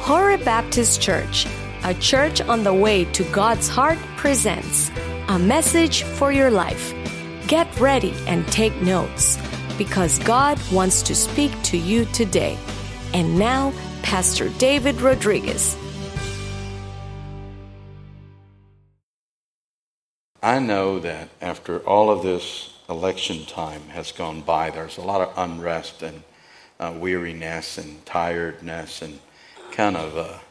Horeb Baptist Church, a church on the way to God's heart, presents a message for your life. Get ready and take notes, because God wants to speak to you today. And now, Pastor David Rodriguez. I know that after all of this election time has gone by, there's a lot of unrest and weariness and tiredness and kind of,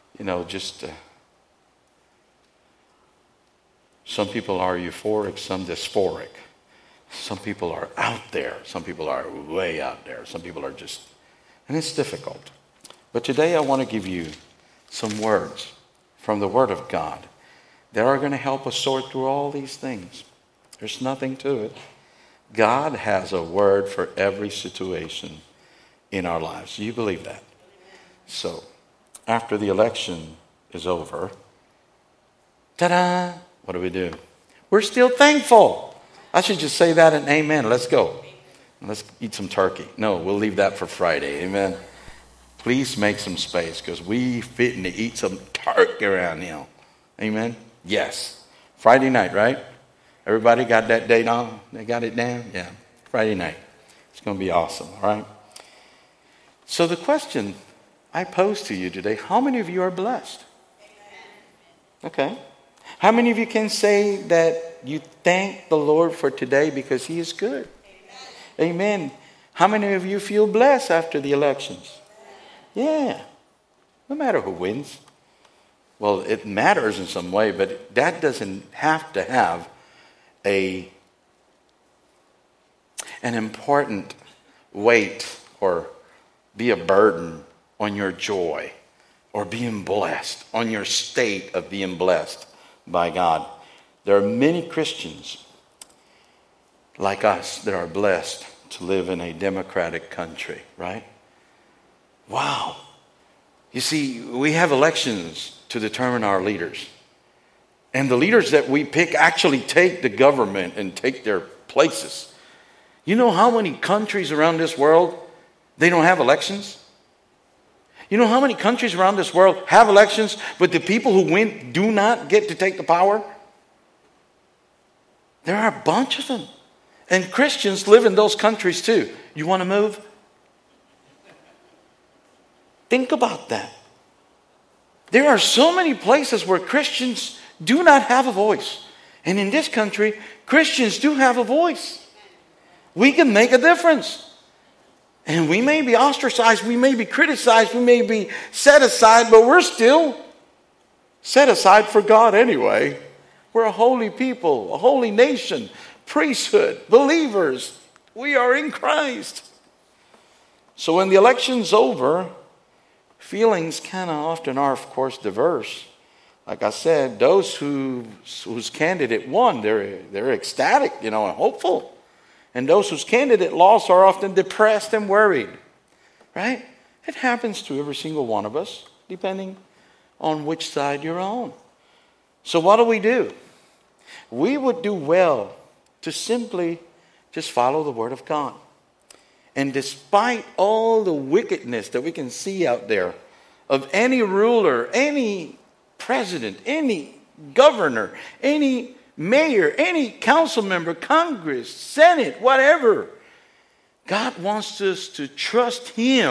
some people are euphoric, some dysphoric. Some people are out there. Some people are way out there. Some people are and it's difficult. But today I want to give you some words from the Word of God that are going to help us sort through all these things. There's nothing to it. God has a word for every situation in our lives. Do you believe that? So, after the election is over, ta-da! What do? We're still thankful. I should just say that and amen. Let's go. Let's eat some turkey. No, we'll leave that for Friday. Amen. Please make some space because we fitting to eat some turkey around here. Amen. Yes. Friday night, right? Everybody got that date on? They got it down? Yeah. Friday night. It's going to be awesome, all right? So the question I pose to you today, how many of you are blessed? Okay. How many of you can say that you thank the Lord for today because He is good? Amen. How many of you feel blessed after the elections? Yeah. No matter who wins. Well, it matters in some way, but that doesn't have to have an important weight or be a burden on your joy or being blessed, on your state of being blessed by God. There are many Christians like us that are blessed to live in a democratic country, right? Wow. You see, we have elections to determine our leaders. And the leaders that we pick actually take the government and take their places. You know how many countries around this world, they don't have elections? You know how many countries around this world have elections, but the people who win do not get to take the power? There are a bunch of them. And Christians live in those countries too. You want to move? Think about that. There are so many places where Christians do not have a voice. And in this country, Christians do have a voice. We can make a difference. And we may be ostracized, we may be criticized, we may be set aside, but we're still set aside for God anyway. We're a holy people, a holy nation, priesthood, believers. We are in Christ. So when the election's over, feelings kind of often are, of course, diverse. Like I said, those whose candidate won, they're ecstatic, and hopeful. And those whose candidate lost are often depressed and worried. Right? It happens to every single one of us, depending on which side you're on. So what do? We would do well to simply just follow the Word of God. And despite all the wickedness that we can see out there of any ruler, any president, any governor, any mayor, any council member, Congress, Senate, whatever, God wants us to trust Him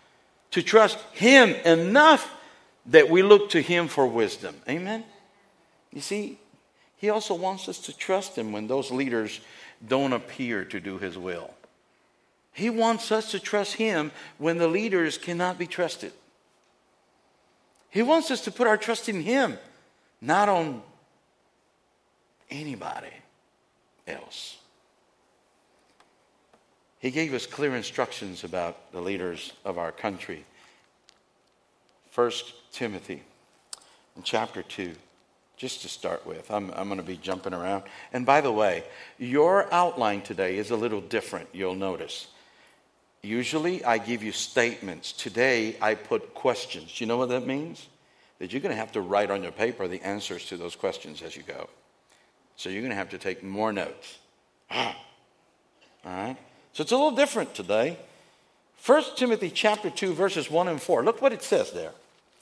enough that we look to Him for wisdom. Amen? You see, He also wants us to trust Him when those leaders don't appear to do His will. He wants us to trust Him when the leaders cannot be trusted. He wants us to put our trust in Him, not on anybody else. He gave us clear instructions about the leaders of our country. 1 Timothy in chapter 2, just to start with. I'm going to be jumping around. And by the way, your outline today is a little different, you'll notice. Usually I give you statements. Today I put questions. You know what that means? That you're going to have to write on your paper the answers to those questions as you go. So you're going to have to take more notes. All right? So it's a little different today. 1 Timothy chapter 2, verses 1 and 4. Look what it says there.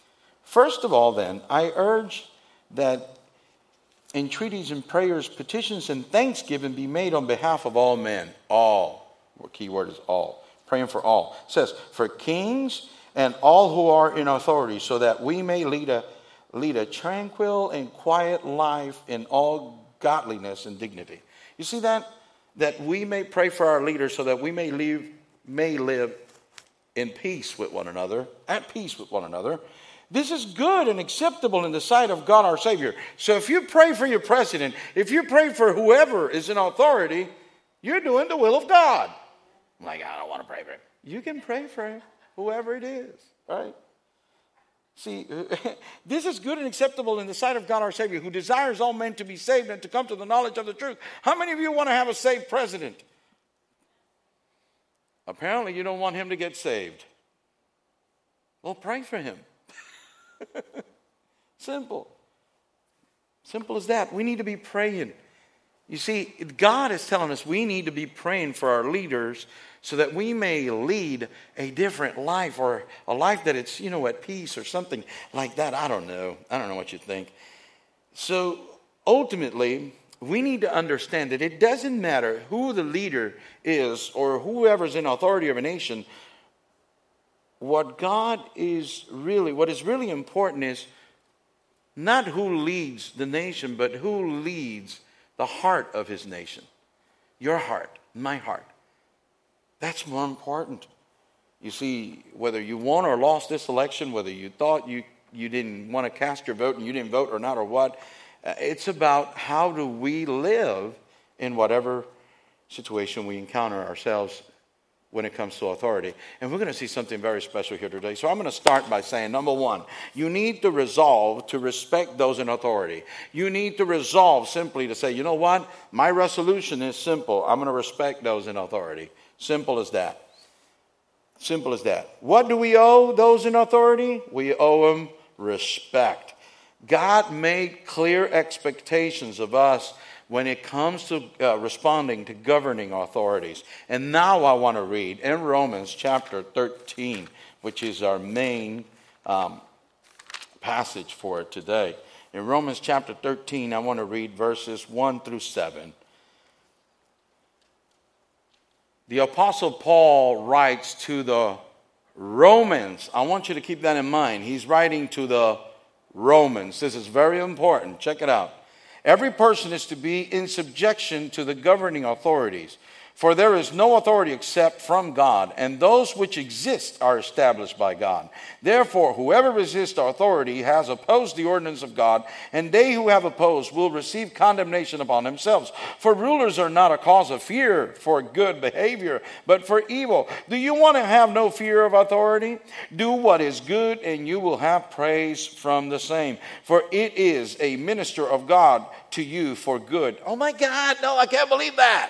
First of all, then, I urge that entreaties and prayers, petitions and thanksgiving be made on behalf of all men. All. The key word is all. Praying for all. It says, for kings and all who are in authority, so that we may lead a tranquil and quiet life in all godliness and dignity. You see that? That we may pray for our leaders so that we may live in peace with one another, at peace with one another. This is good and acceptable in the sight of God our Savior. So if you pray for your president, if you pray for whoever is in authority, you're doing the will of God. I'm like, I don't want to pray for him. You can pray for him, whoever it is, right? See, this is good and acceptable in the sight of God our Savior, who desires all men to be saved and to come to the knowledge of the truth. How many of you want to have a saved president? Apparently you don't want him to get saved. Well, pray for him. Simple. Simple as that. We need to be praying. You see, God is telling us we need to be praying for our leaders so that we may lead a different life, or a life that it's, at peace or something like that. I don't know what you think. So ultimately, we need to understand that it doesn't matter who the leader is or whoever's in authority of a nation. What is really important is not who leads the nation, but who leads the heart of his nation. Your heart, my heart. That's more important. You see, whether you won or lost this election, whether you thought you didn't want to cast your vote and you didn't vote or not or what, it's about how do we live in whatever situation we encounter ourselves when it comes to authority. And we're going to see something very special here today. So I'm going to start by saying, number one, you need to resolve to respect those in authority. You need to resolve simply to say, you know what? My resolution is simple. I'm going to respect those in authority. Simple as that. Simple as that. What do we owe those in authority? We owe them respect. God made clear expectations of us when it comes to responding to governing authorities. And now I want to read in Romans chapter 13, which is our main passage for today. In Romans chapter 13, I want to read verses 1 through 7. The Apostle Paul writes to the Romans. I want you to keep that in mind. He's writing to the Romans. This is very important. Check it out. Every person is to be in subjection to the governing authorities, for there is no authority except from God, and those which exist are established by God. Therefore, whoever resists authority has opposed the ordinance of God, and they who have opposed will receive condemnation upon themselves. For rulers are not a cause of fear for good behavior, but for evil. Do you want to have no fear of authority? Do what is good, and you will have praise from the same. For it is a minister of God to you for good. Oh my God, no, I can't believe that.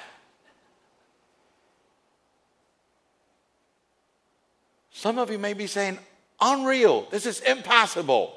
Some of you may be saying, unreal, this is impossible.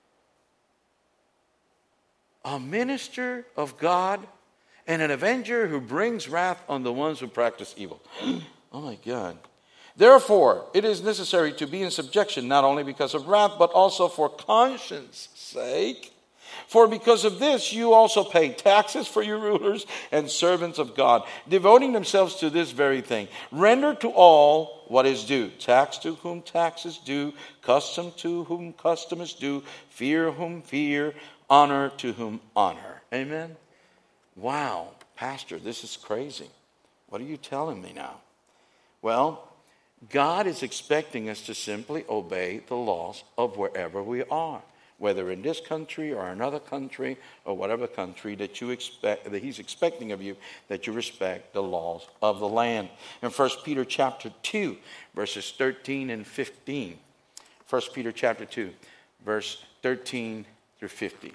A minister of God and an avenger who brings wrath on the ones who practice evil. Oh my God. Therefore, it is necessary to be in subjection, not only because of wrath, but also for conscience' sake. For because of this, you also pay taxes for your rulers and servants of God, devoting themselves to this very thing. Render to all what is due. Tax to whom tax is due, custom to whom custom is due, fear whom fear, honor to whom honor. Amen? Wow, Pastor, this is crazy. What are you telling me now? Well, God is expecting us to simply obey the laws of wherever we are. Whether in this country or another country or whatever country that you expect, that he's expecting of you, that you respect the laws of the land. In 1 Peter chapter 2, verses 13 and 15. 1 Peter chapter 2, verse 13 through 15.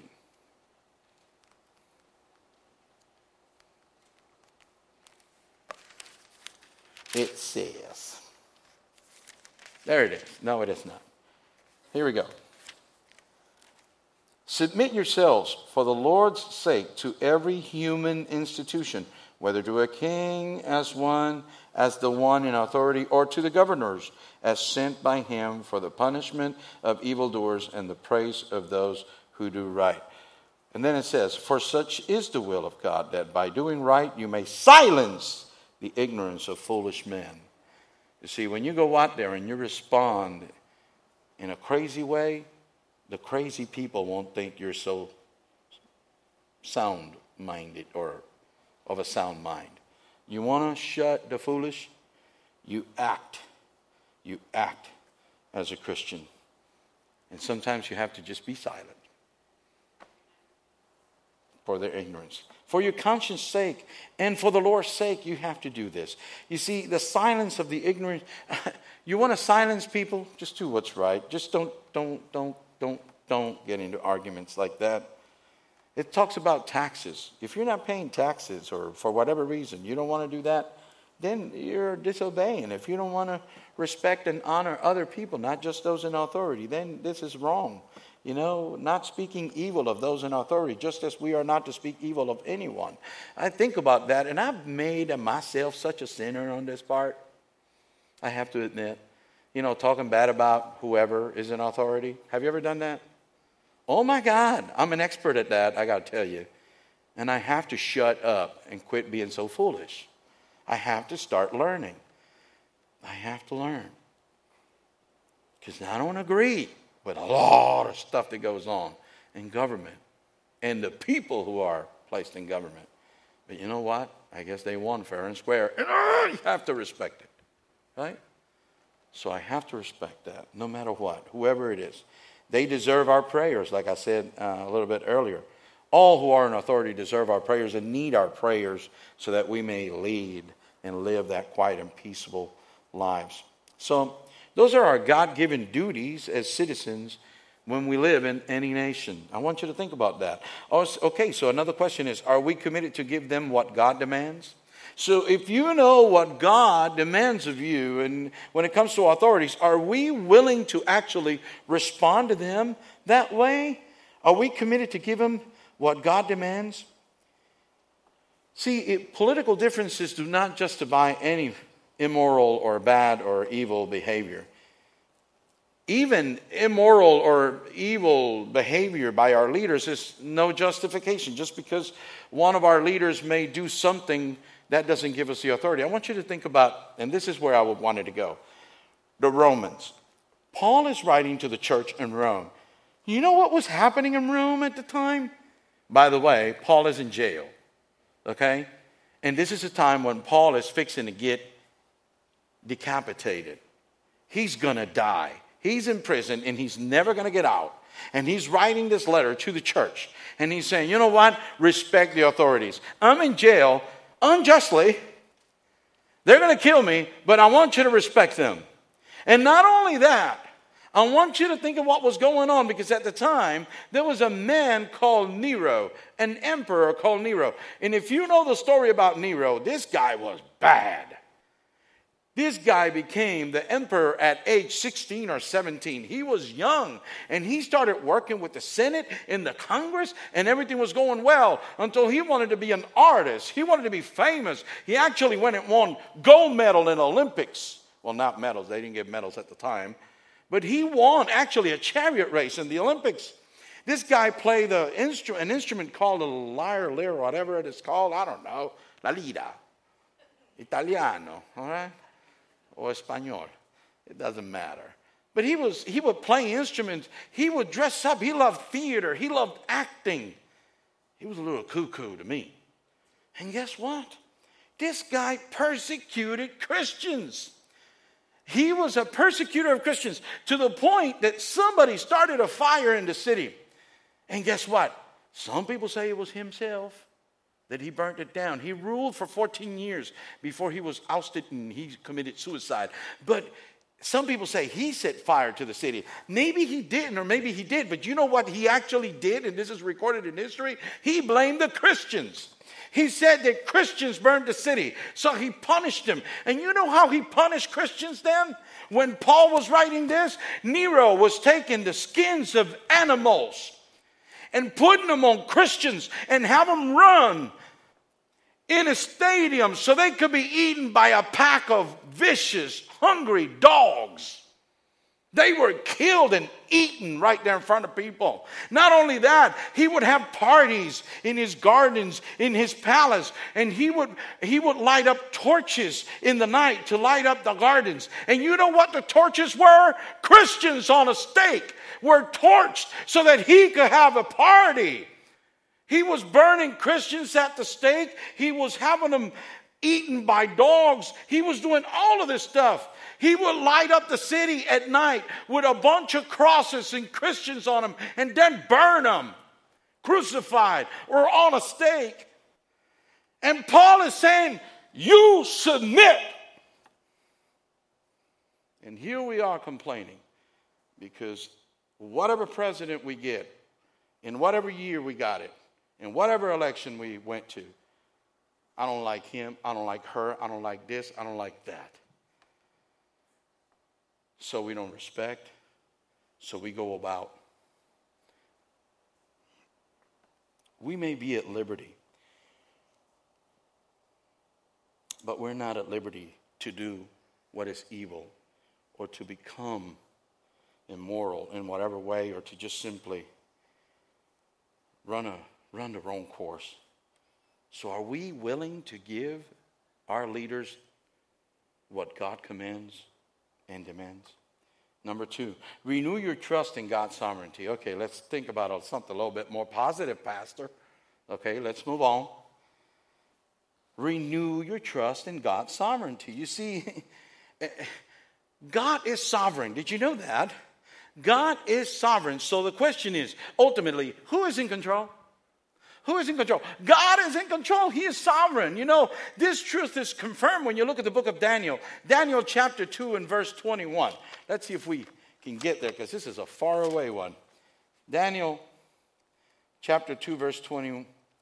It says, there it is. No, it is not. Here we go. Submit yourselves for the Lord's sake to every human institution, whether to a king as the one in authority, or to the governors as sent by him for the punishment of evildoers and the praise of those who do right. And then it says, for such is the will of God, that by doing right you may silence the ignorance of foolish men. You see, when you go out there and you respond in a crazy way, the crazy people won't think you're so sound-minded or of a sound mind. You want to shut the foolish? You act as a Christian. And sometimes you have to just be silent for their ignorance. For your conscience sake and for the Lord's sake, you have to do this. You see, the silence of the ignorant, you want to silence people? Just do what's right. Just don't get into arguments like that. It talks about taxes. If you're not paying taxes, or for whatever reason you don't want to do that, then you're disobeying. If you don't want to respect and honor other people, not just those in authority, then this is wrong. You know, not speaking evil of those in authority, just as we are not to speak evil of anyone. I think about that, and I've made myself such a sinner on this part. I have to admit. You know, talking bad about whoever is in authority. Have you ever done that? Oh my God, I'm an expert at that, I got to tell you. And I have to shut up and quit being so foolish. I have to start learning. I have to learn. Because I don't agree with a lot of stuff that goes on in government and the people who are placed in government. But you know what? I guess they won fair and square. And you have to respect it. Right? So I have to respect that no matter what, whoever it is. They deserve our prayers, like I said a little bit earlier. All who are in authority deserve our prayers and need our prayers so that we may lead and live that quiet and peaceable lives. So those are our God-given duties as citizens when we live in any nation. I want you to think about that. Okay, so another question is, are we committed to give them what God demands? So if you know what God demands of you, and when it comes to authorities, are we willing to actually respond to them that way? Are we committed to give them what God demands? See, political differences do not justify any immoral or bad or evil behavior. Even immoral or evil behavior by our leaders is no justification. Just because one of our leaders may do something, that doesn't give us the authority. I want you to think about, and this is where I wanted to go, the Romans. Paul is writing to the church in Rome. You know what was happening in Rome at the time? By the way, Paul is in jail. Okay? And this is a time when Paul is fixing to get decapitated. He's going to die. He's in prison and he's never going to get out. And he's writing this letter to the church. And he's saying, you know what? Respect the authorities. I'm in jail unjustly. They're going to kill me, but I want you to respect them. And not only that, I want you to think of what was going on, because at the time, there was a man called Nero, an emperor called Nero. And if you know the story about Nero, this guy was bad. This guy became the emperor at age 16 or 17. He was young, and he started working with the Senate and the Congress, and everything was going well until he wanted to be an artist. He wanted to be famous. He actually went and won gold medal in Olympics. Well, not medals. They didn't give medals at the time. But he won actually a chariot race in the Olympics. This guy played an instrument called a lyre, or whatever it is called. I don't know. La lira. Italiano. All right? Or Espanol. It doesn't matter. But he would play instruments. He would dress up. He loved theater. He loved acting. He was a little cuckoo to me. And guess what? This guy persecuted Christians. He was a persecutor of Christians to the point that somebody started a fire in the city. And guess what? Some people say it was himself that he burnt it down. He ruled for 14 years before he was ousted and he committed suicide. But some people say he set fire to the city. Maybe he didn't, or maybe he did. But you know what he actually did? And this is recorded in history. He blamed the Christians. He said that Christians burned the city, so he punished them. And you know how he punished Christians then? When Paul was writing this, Nero was taking the skins of animals and putting them on Christians and have them run in a stadium so they could be eaten by a pack of vicious, hungry dogs. They were killed and eaten right there in front of people. Not only that, he would have parties in his gardens, in his palace, and he would light up torches in the night to light up the gardens. And you know what the torches were? Christians on a stake were torched so that he could have a party. He was burning Christians at the stake. He was having them eaten by dogs. He was doing all of this stuff. He would light up the city at night with a bunch of crosses and Christians on them and then burn them, crucified or on a stake. And Paul is saying, you submit. And here we are complaining because whatever president we get, in whatever year we got it, in whatever election we went to, I don't like him, I don't like her, I don't like this, I don't like that. So we don't respect, so we go about. We may be at liberty, but we're not at liberty to do what is evil or to become immoral in whatever way or to just simply run the wrong course. So are we willing to give our leaders what God commands and demands? Number 2, renew your trust in God's sovereignty. Okay, let's think about something a little bit more positive, Pastor. Okay, let's move on. Renew your trust in God's sovereignty. You see, God is sovereign. Did you know that? God is sovereign. So the question is, ultimately, who is in control? Who is in control? God is in control. He is sovereign. You know, this truth is confirmed when you look at the book of Daniel. Daniel chapter 2 and verse 21. Let's see if we can get there because this is a far away one. Daniel chapter 2 verse 21.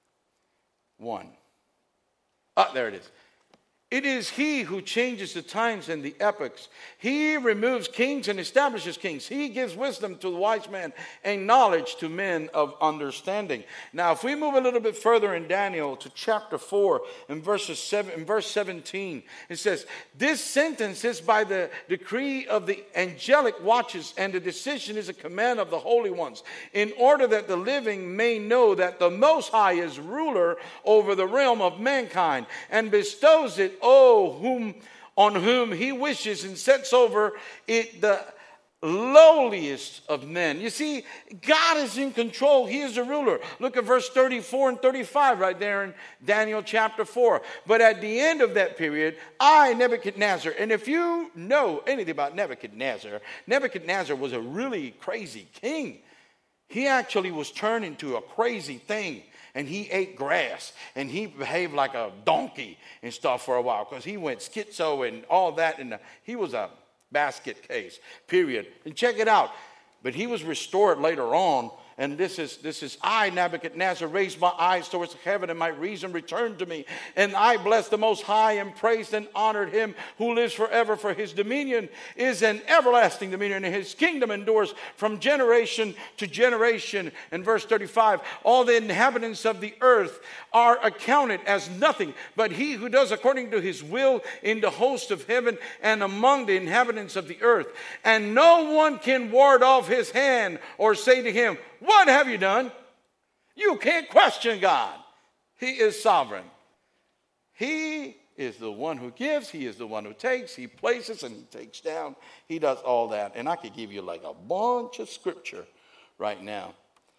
There it is. It is he who changes the times and the epochs. He removes kings and establishes kings. He gives wisdom to the wise man and knowledge to men of understanding. Now, if we move a little bit further in Daniel to chapter 4 and verse 17, it says, this sentence is by the decree of the angelic watches, and the decision is a command of the holy ones, in order that the living may know that the Most High is ruler over the realm of mankind and bestows it on whom he wishes and sets over it the lowliest of men. You see, God is in control. He is the ruler. Look at verse 34 and 35 right there in Daniel chapter 4. But at the end of that period, I, Nebuchadnezzar, and if you know anything about Nebuchadnezzar, Nebuchadnezzar was a really crazy king. He actually was turned into a crazy thing. And he ate grass, and he behaved like a donkey and stuff for a while because he went schizo and all that. And he was a basket case, period. And check it out. But he was restored later on. And this is I, Nebuchadnezzar, raised my eyes towards heaven, and my reason returned to me. And I blessed the Most High and praised and honored him who lives forever, for his dominion is an everlasting dominion, and his kingdom endures from generation to generation. And verse 35, all the inhabitants of the earth are accounted as nothing, but he who does according to his will in the host of heaven and among the inhabitants of the earth. And no one can ward off his hand or say to him, what have you done? You can't question God. He is sovereign. He is the one who gives. He is the one who takes. He places and he takes down. He does all that. And I could give you like a bunch of scripture right now.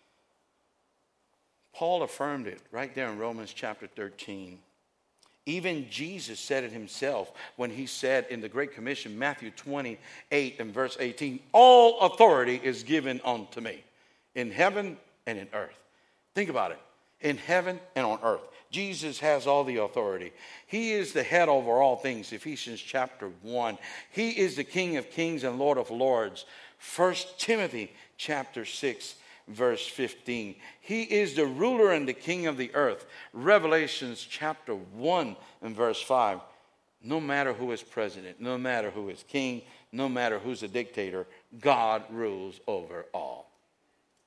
Paul affirmed it right there in Romans chapter 13. Even Jesus said it himself when he said in the Great Commission, Matthew 28 and verse 18, all authority is given unto me. In heaven and in earth. Think about it. In heaven and on earth. Jesus has all the authority. He is the head over all things. Ephesians chapter 1. He is the King of kings and Lord of lords. 1 Timothy chapter 6 verse 15. He is the ruler and the king of the earth. Revelations chapter 1 and verse 5. No matter who is president, no matter who is king, no matter who's a dictator, God rules over all.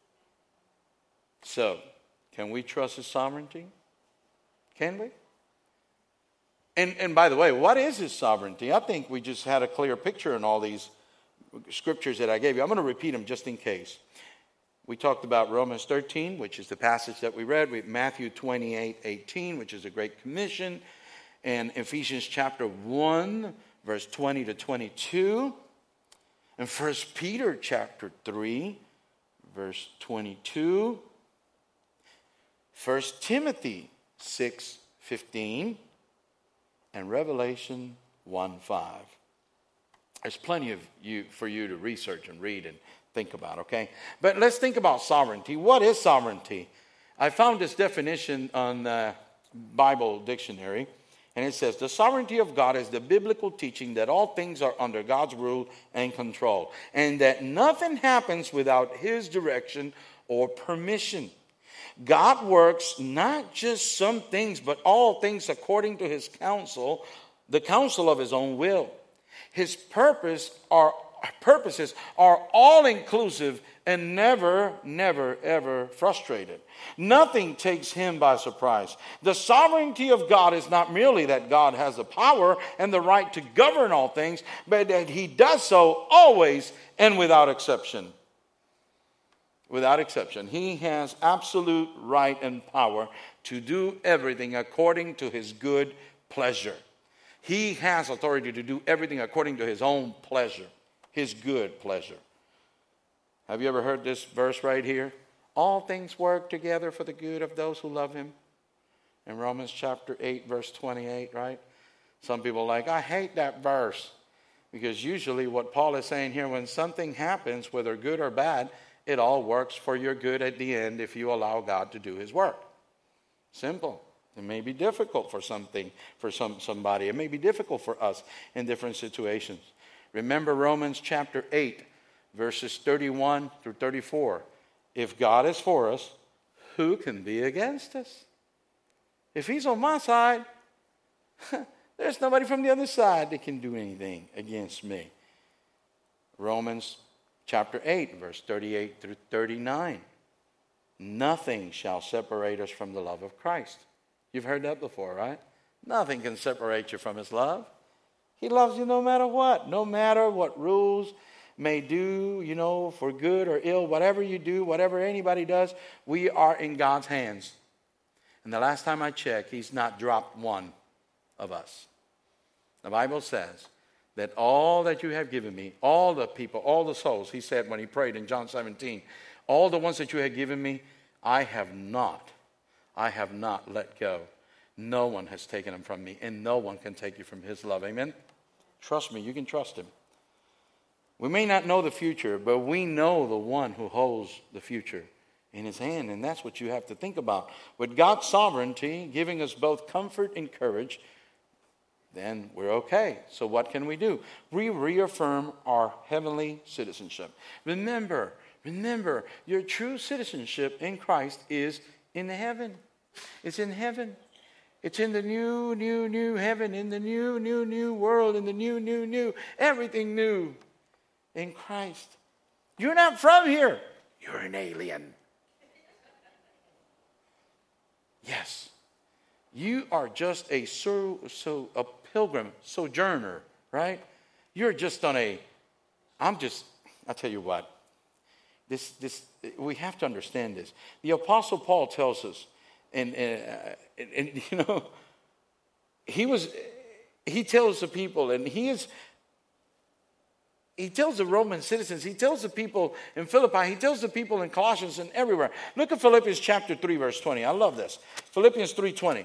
So, can we trust his sovereignty? Can we? And by the way, what is his sovereignty? I think we just had a clear picture in all these scriptures that I gave you. I'm going to repeat them just in case. We talked about Romans 13, which is the passage that we read. We have Matthew 28:18, which is a great commission. And Ephesians chapter 1, verse 20 to 22. And 1 Peter chapter 3, verse 22. 1 Timothy 6:15. And Revelation 1:5. There's plenty for you to research and read and think about, okay? But let's think about sovereignty. What is sovereignty? I found this definition on the Bible dictionary, and it says, the sovereignty of God is the biblical teaching that all things are under God's rule and control, and that nothing happens without his direction or permission. God works not just some things, but all things according to his counsel, the counsel of his own will. His purposes are all-inclusive and never, ever frustrated. Nothing takes him by surprise. The sovereignty of God is not merely that God has the power and the right to govern all things, but that he does so always and without exception. Without exception. He has absolute right and power to do everything according to his good pleasure. He has authority to do everything according to his own pleasure, his good pleasure. Have you ever heard this verse right here? All things work together for the good of those who love him. In Romans chapter 8, verse 28, right? Some people are like, I hate that verse. Because usually what Paul is saying here, when something happens, whether good or bad, it all works for your good at the end if you allow God to do his work. Simple. It may be difficult for somebody. It may be difficult for us in different situations. Remember Romans chapter 8, verses 31 through 34. If God is for us, who can be against us? If he's on my side, there's nobody from the other side that can do anything against me. Romans chapter 8, verse 38 through 39. Nothing shall separate us from the love of Christ. You've heard that before, right? Nothing can separate you from his love. He loves you no matter what. No matter what rules may do, for good or ill. Whatever you do, whatever anybody does, we are in God's hands. And the last time I checked, he's not dropped one of us. The Bible says that all that you have given me, all the people, all the souls, he said when he prayed in John 17, all the ones that you have given me, I have not let go. No one has taken them from me, and no one can take you from his love. Amen? Trust me, you can trust him. We may not know the future, but we know the one who holds the future in his hand, and that's what you have to think about. With God's sovereignty giving us both comfort and courage, then we're okay. So what can we do? We reaffirm our heavenly citizenship. Remember, your true citizenship in Christ is in heaven. It's in heaven. It's in the new heaven, in the new world, in the new, everything new in Christ. You're not from here. You're an alien. Yes. You are just a pilgrim, sojourner, right? You're just on I'll tell you what. This we have to understand this. The Apostle Paul tells us, and he tells the people, and he tells the Roman citizens, he tells the people in Philippi, he tells the people in Colossians and everywhere. Look at Philippians chapter 3, verse 20. I love this. Philippians 3:20.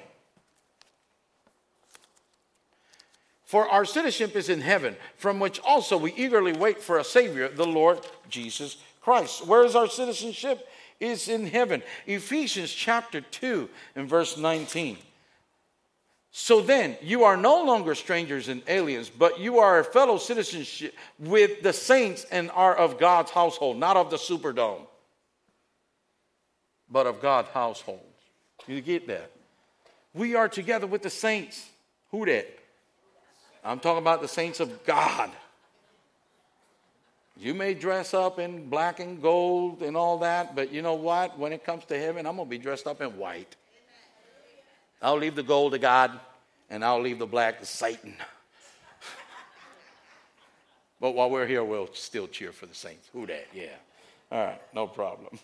For our citizenship is in heaven, from which also we eagerly wait for a Savior, the Lord Jesus Christ. Where is our citizenship? It's in heaven. Ephesians chapter 2 and verse 19. So then, you are no longer strangers and aliens, but you are a fellow citizenship with the saints and are of God's household, not of the Superdome, but of God's household. You get that? We are together with the saints. Who that? I'm talking about the saints of God. You may dress up in black and gold and all that, but you know what? When it comes to heaven, I'm going to be dressed up in white. I'll leave the gold to God. And I'll leave the black to Satan. But while we're here, we'll still cheer for the saints. Who that? Yeah. All right, no problem.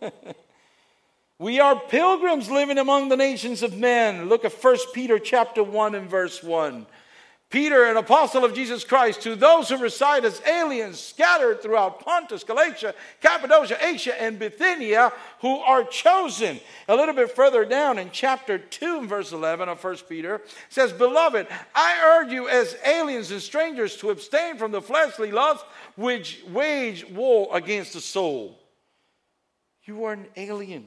We are pilgrims living among the nations of men. Look at 1 Peter chapter 1 and verse 1. Peter, an apostle of Jesus Christ, to those who reside as aliens scattered throughout Pontus, Galatia, Cappadocia, Asia, and Bithynia, who are chosen. A little bit further down in chapter 2 and verse 11 of 1 Peter, says, Beloved, I urge you as aliens and strangers to abstain from the fleshly lusts which wage war against the soul. You are an alien.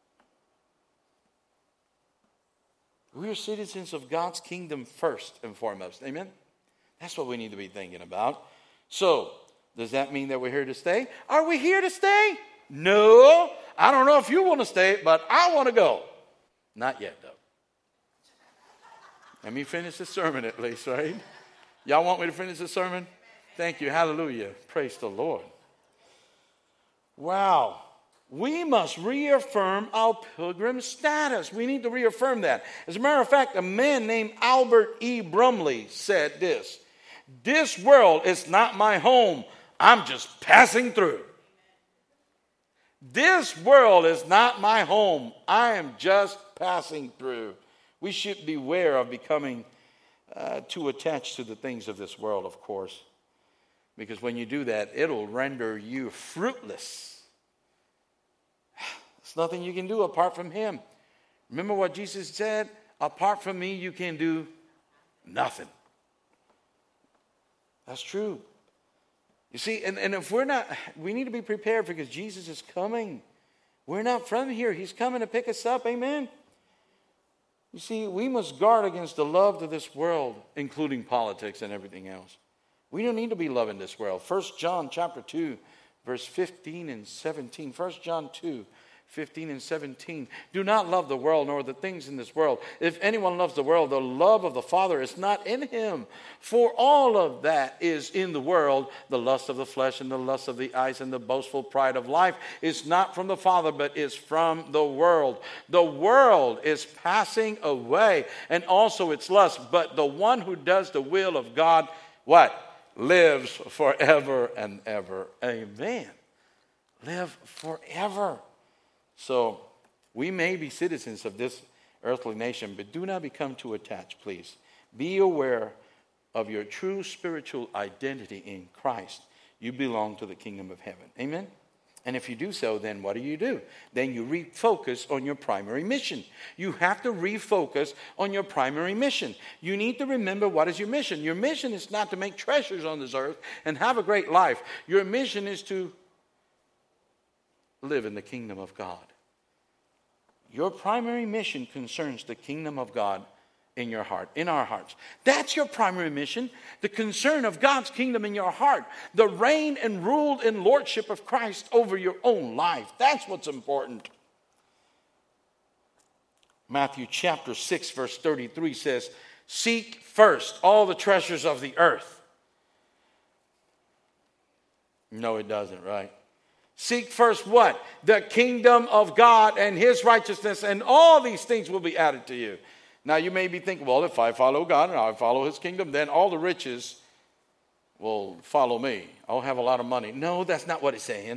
We are citizens of God's kingdom first and foremost. Amen? That's what we need to be thinking about. So, does that mean that we're here to stay? Are we here to stay? No. I don't know if you want to stay, but I want to go. Not yet, though. Let me finish the sermon at least, right? Y'all want me to finish the sermon? Thank you. Hallelujah. Praise the Lord. Wow. We must reaffirm our pilgrim status. We need to reaffirm that. As a matter of fact, a man named Albert E. Brumley said this: This world is not my home. I'm just passing through. This world is not my home. I am just passing through. We should beware of becoming too attached to the things of this world, of course. Because when you do that, it'll render you fruitless. There's nothing you can do apart from Him. Remember what Jesus said? Apart from me, you can do nothing. That's true. You see, and if we're not, we need to be prepared because Jesus is coming. We're not from here. He's coming to pick us up. Amen. You see, we must guard against the love of this world, including politics and everything else. We don't need to be loving this world. 1 John chapter 2, verse 15 and 17. 1 John 2, 15 and 17. Do not love the world nor the things in this world. If anyone loves the world, the love of the Father is not in him. For all of that is in the world, the lust of the flesh and the lust of the eyes and the boastful pride of life is not from the Father, but is from the world. The world is passing away and also its lust, but the one who does the will of God, what? Lives forever and ever. Amen. Live forever. So, we may be citizens of this earthly nation, but do not become too attached, please. Be aware of your true spiritual identity in Christ. You belong to the kingdom of heaven. Amen? And if you do so, then what do? Then you refocus on your primary mission. You have to refocus on your primary mission. You need to remember what is your mission. Your mission is not to make treasures on this earth and have a great life. Your mission is to live in the kingdom of God. Your primary mission concerns the kingdom of God in your heart, in our hearts. That's your primary mission, the concern of God's kingdom in your heart, the reign and rule and lordship of Christ over your own life. That's what's important. Matthew chapter 6 verse 33 says, seek first all the treasures of the earth. No, it doesn't, right? Seek first what? The kingdom of God and His righteousness, and all these things will be added to you. Now you may be thinking, well, if I follow God and I follow His kingdom, then all the riches will follow me. I'll have a lot of money. No, that's not what it's saying.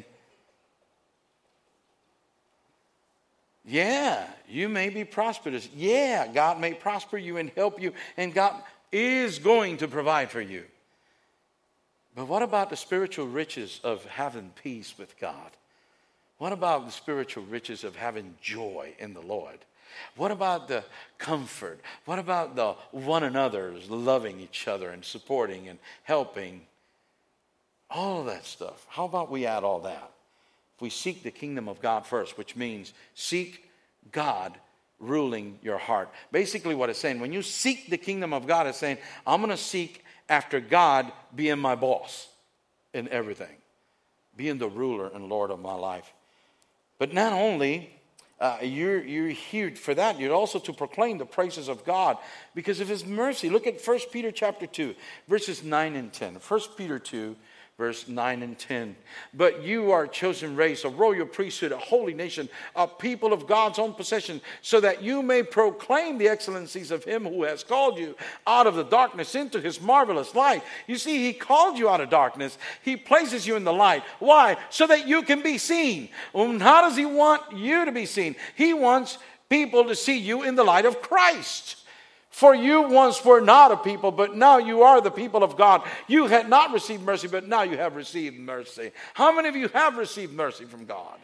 Yeah, you may be prosperous. Yeah, God may prosper you and help you, and God is going to provide for you. But what about the spiritual riches of having peace with God? What about the spiritual riches of having joy in the Lord? What about the comfort? What about the one another's loving each other and supporting and helping? All of that stuff. How about we add all that? If we seek the kingdom of God first, which means seek God ruling your heart. Basically what it's saying, when you seek the kingdom of God, it's saying, I'm going to seek after God being my boss in everything, being the ruler and Lord of my life. But not only you're here for that, you're also to proclaim the praises of God because of His mercy. Look at 1 Peter chapter 2, verses 9 and 10. 1 Peter 2, verse 9 and 10. But you are a chosen race, a royal priesthood, a holy nation, a people of God's own possession, so that you may proclaim the excellencies of him who has called you out of the darkness into his marvelous light. You see, he called you out of darkness. He places you in the light. Why? So that you can be seen. And how does he want you to be seen? He wants people to see you in the light of Christ. For you once were not a people, but now you are the people of God. You had not received mercy, but now you have received mercy. How many of you have received mercy from God?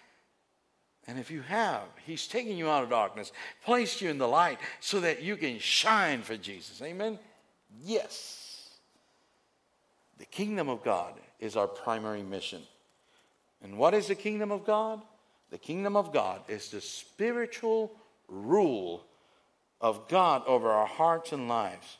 And if you have, he's taken you out of darkness, placed you in the light so that you can shine for Jesus. Amen? Yes. The kingdom of God is our primary mission. And what is the kingdom of God? The kingdom of God is the spiritual rule of God over our hearts and lives.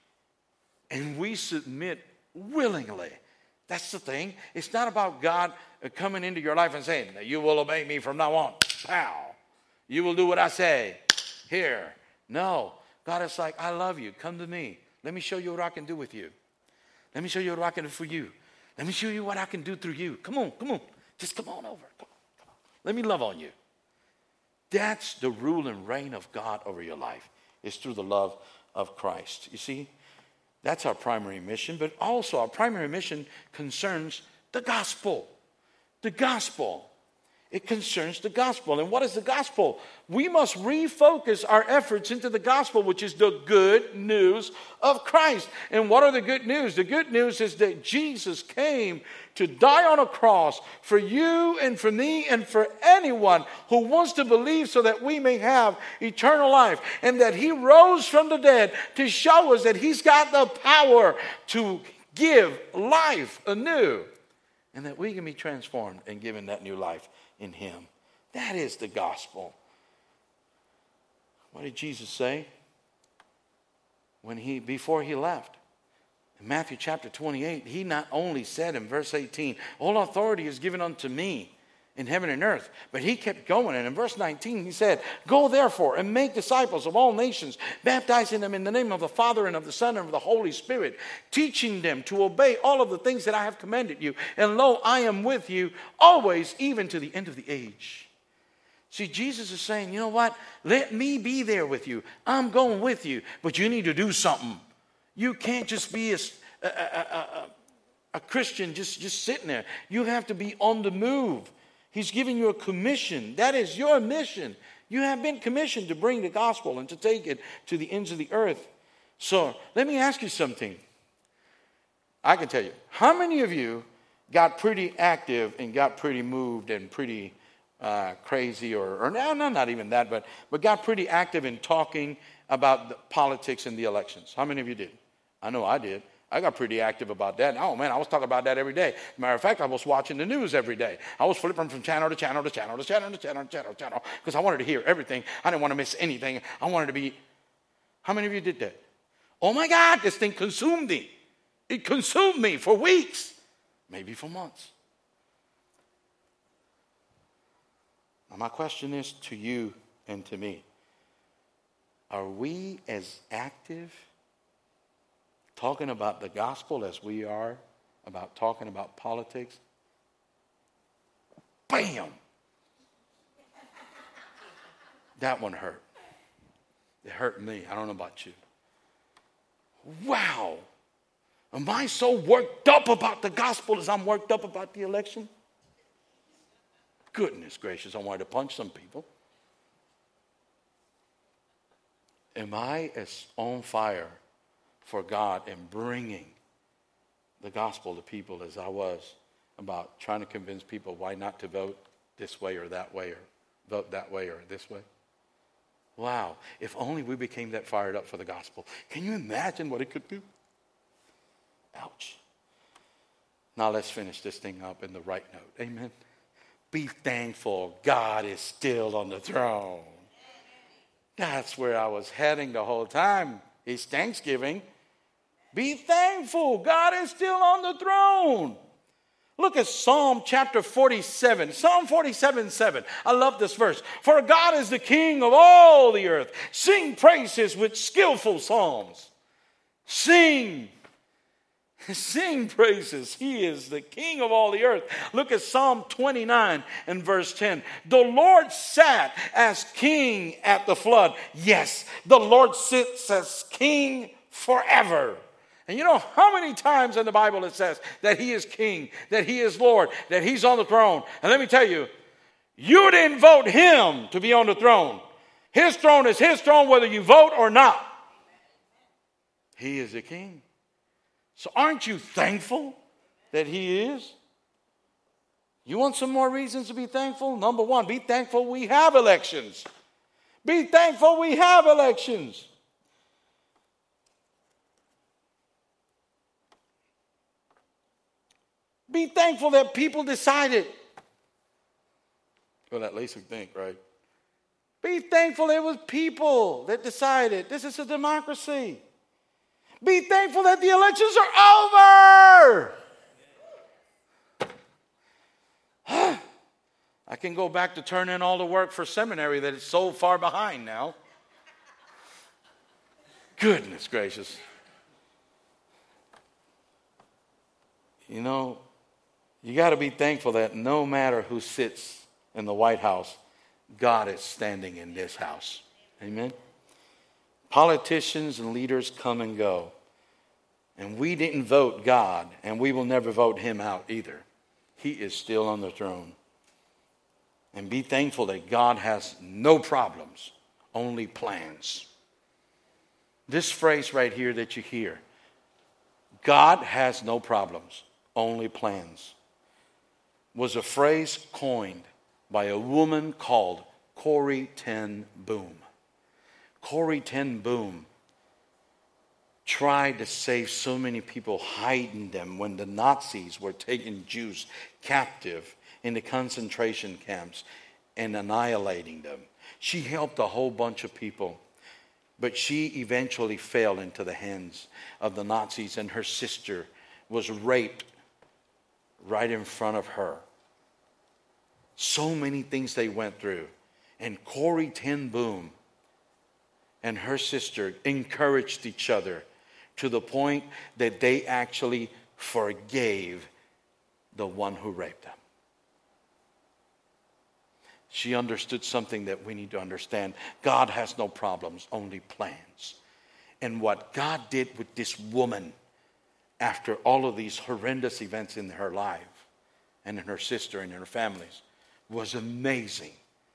And we submit willingly. That's the thing. It's not about God coming into your life and saying, you will obey me from now on. Pow. You will do what I say. Here. No. God is like, I love you. Come to me. Let me show you what I can do with you. Let me show you what I can do for you. Let me show you what I can do through you. Come on, come on. Just come on over. Come on. Let me love on you. That's the rule and reign of God over your life. It's through the love of Christ. You see, that's our primary mission, but also our primary mission concerns the gospel. The gospel. It concerns the gospel. And what is the gospel? We must refocus our efforts into the gospel, which is the good news of Christ. And what are the good news? The good news is that Jesus came to die on a cross for you and for me and for anyone who wants to believe, so that we may have eternal life. And that he rose from the dead to show us that he's got the power to give life anew. And that we can be transformed and given that new life in him. That is the gospel. What did Jesus say before he left? In Matthew chapter 28, he not only said in verse 18, all authority is given unto me in heaven and earth, but he kept going. And in verse 19, he said, go therefore and make disciples of all nations, baptizing them in the name of the Father and of the Son and of the Holy Spirit, teaching them to obey all of the things that I have commanded you. And lo, I am with you always, even to the end of the age. See, Jesus is saying, you know what? Let me be there with you. I'm going with you, but you need to do something. You can't just be a Christian just sitting there. You have to be on the move. He's giving you a commission. That is your mission. You have been commissioned to bring the gospel and to take it to the ends of the earth. So let me ask you something. I can tell you, how many of you got pretty active and got pretty moved and pretty crazy, or no, not even that, but got pretty active in talking about the politics and the elections? How many of you did? I know I did. I got pretty active about that. Oh, man, I was talking about that every day. Matter of fact, I was watching the news every day. I was flipping from channel to channel to channel to channel to channel to channel to channel, because I wanted to hear everything. I didn't want to miss anything. I wanted to be... How many of you did that? Oh, my God, this thing consumed me. It consumed me for weeks, maybe for months. Now, my question is to you and to me. Are we as active talking about the gospel as we are about talking about politics? Bam! That one hurt. It hurt me. I don't know about you. Wow! Am I so worked up about the gospel as I'm worked up about the election? Goodness gracious, I wanted to punch some people. Am I as on fire for God and bringing the gospel to people as I was about trying to convince people why not to vote this way or that way, or vote that way or this way? Wow, if only we became that fired up for the gospel. Can you imagine what it could do? Ouch. Now let's finish this thing up in the right note. Amen. Be thankful God is still on the throne. That's where I was heading the whole time. It's Thanksgiving. Be thankful. God is still on the throne. Look at Psalm chapter 47. Psalm 47:7. I love this verse. For God is the King of all the earth. Sing praises with skillful psalms. Sing. Sing praises. He is the King of all the earth. Look at Psalm 29 and verse 10. The Lord sat as king at the flood. Yes, the Lord sits as king forever. And you know how many times in the Bible it says that he is king, that he is Lord, that he's on the throne. And let me tell you, you didn't vote him to be on the throne. His throne is his throne whether you vote or not. He is the king. So aren't you thankful that he is? You want some more reasons to be thankful? Number one, be thankful we have elections. Be thankful we have elections. Be thankful that people decided. Well, at least we think, right? Be thankful it was people that decided. This is a democracy. Be thankful that the elections are over. I can go back to turn in all the work for seminary that is so far behind now. Goodness gracious. You know, you got to be thankful that no matter who sits in the White House, God is standing in this house. Amen. Politicians and leaders come and go. And we didn't vote God, and we will never vote him out either. He is still on the throne. And be thankful that God has no problems, only plans. This phrase right here that you hear, God has no problems, only plans, was a phrase coined by a woman called Corrie ten Boom. Corrie ten Boom tried to save so many people, hiding them when the Nazis were taking Jews captive in the concentration camps and annihilating them. She helped a whole bunch of people, but she eventually fell into the hands of the Nazis, and her sister was raped right in front of her. So many things they went through. And Corrie ten Boom and her sister encouraged each other to the point that they actually forgave the one who raped them. She understood something that we need to understand. God has no problems, only plans. And what God did with this woman after all of these horrendous events in her life and in her sister and in her families was amazing.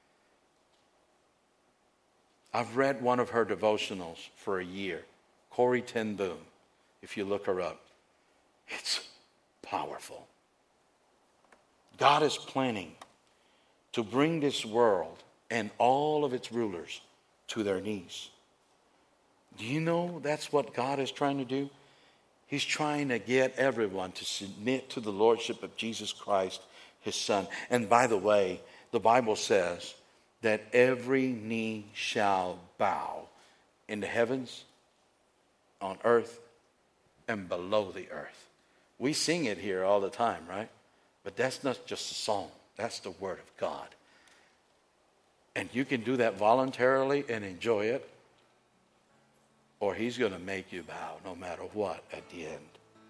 I've read one of her devotionals for a year, Corrie ten Boom. If you look her up, it's powerful. God is planning to bring this world and all of its rulers to their knees. Do you know that's what God is trying to do? He's trying to get everyone to submit to the lordship of Jesus Christ, his Son. And by the way, the Bible says that every knee shall bow in the heavens, on earth, and below the earth. We sing it here all the time, right? But that's not just a song. That's the Word of God. And you can do that voluntarily and enjoy it, or he's going to make you bow no matter what at the end.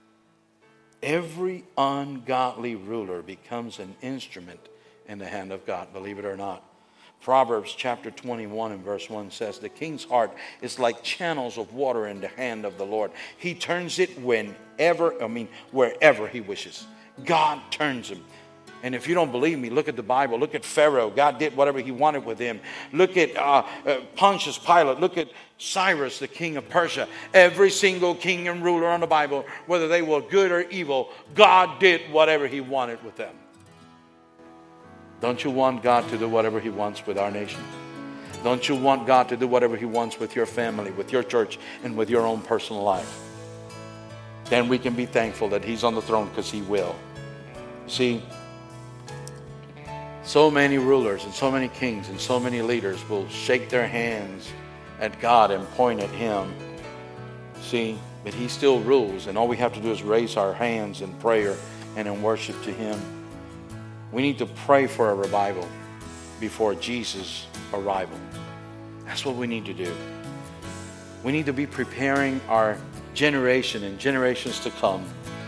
Every ungodly ruler becomes an instrument in the hand of God, believe it or not. Proverbs chapter 21 and verse 1 says, the king's heart is like channels of water in the hand of the Lord. He turns it wherever he wishes. God turns him. And if you don't believe me, look at the Bible. Look at Pharaoh. God did whatever he wanted with him. Look at Pontius Pilate. Look at Cyrus, the king of Persia. Every single king and ruler on the Bible, whether they were good or evil, God did whatever he wanted with them. Don't you want God to do whatever he wants with our nation? Don't you want God to do whatever he wants with your family, with your church, and with your own personal life? Then we can be thankful that he's on the throne, because he will. See, so many rulers and so many kings and so many leaders will shake their hands at God and point at him. See, but he still rules, and all we have to do is raise our hands in prayer and in worship to him. We need to pray for a revival before Jesus' arrival. That's what we need to do. We need to be preparing our generation and generations to come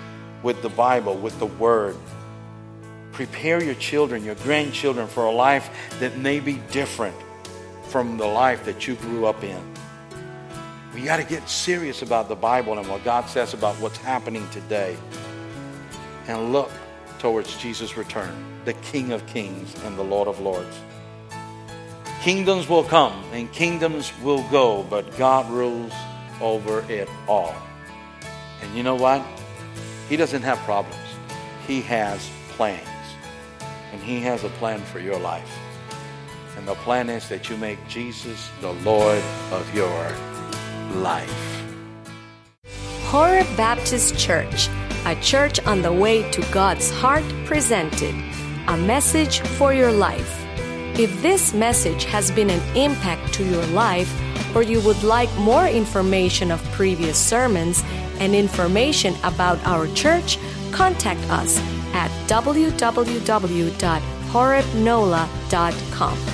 with the Bible, with the Word. Prepare your children, your grandchildren for a life that may be different from the life that you grew up in. We got to get serious about the Bible and what God says about what's happening today. And look towards Jesus' return, the King of Kings and the Lord of Lords. Kingdoms will come and kingdoms will go, but God rules over it all. And you know what? He doesn't have problems. He has plans. And He has a plan for your life. And the plan is that you make Jesus the Lord of your life. Horeb Baptist Church, a church on the way to God's heart, presented a message for your life. If this message has been an impact to your life, or you would like more information of previous sermons and information about our church, contact us at www.horebnola.com.